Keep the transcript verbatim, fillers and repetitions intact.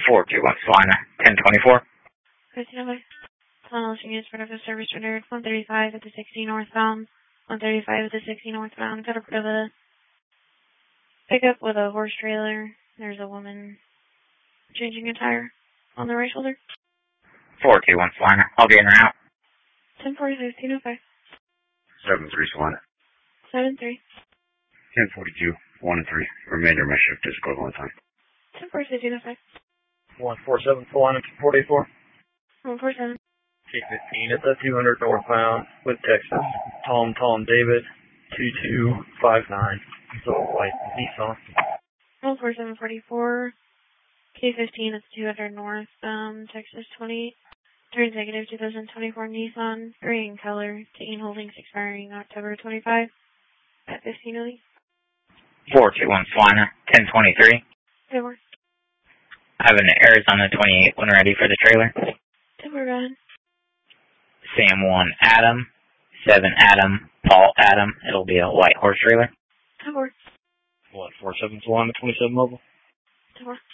four two one Salina, ten twenty-four. Christina, tunnel units for the service rendered one thirty-five at the sixty northbound, one thirty-five at the sixty northbound. Got a bit of a pickup with a horse trailer. There's a woman changing a tire on the right shoulder. four two one Salina, I'll be in and out. ten forty, fifteen oh five. seven three Salina. seven three. ten forty-two, one and three. Remainder of my shift is equivalent time. ten forty, fifteen oh five. one four seven Salina, two forty-four. one four seven. K fifteen at the two hundred northbound with Texas. Tom, Tom, David, two two five nine. So white Nissan. one four seven forty-four. K fifteen at the two hundred north, um, Texas twenty-eight. Turn negative two thousand twenty-four Nissan, gray in color, Teen Holdings expiring October twenty-fifth at fifteen oh eight. four two one Salina, ten twenty-three. Good work. I have an Arizona twenty-eight when ready for the trailer. Good work, go ahead. Sam one Adam, seven Adam, Paul Adam. It'll be a white horse trailer. Good work. What, four seven Salina, twenty-seven mobile? Good work.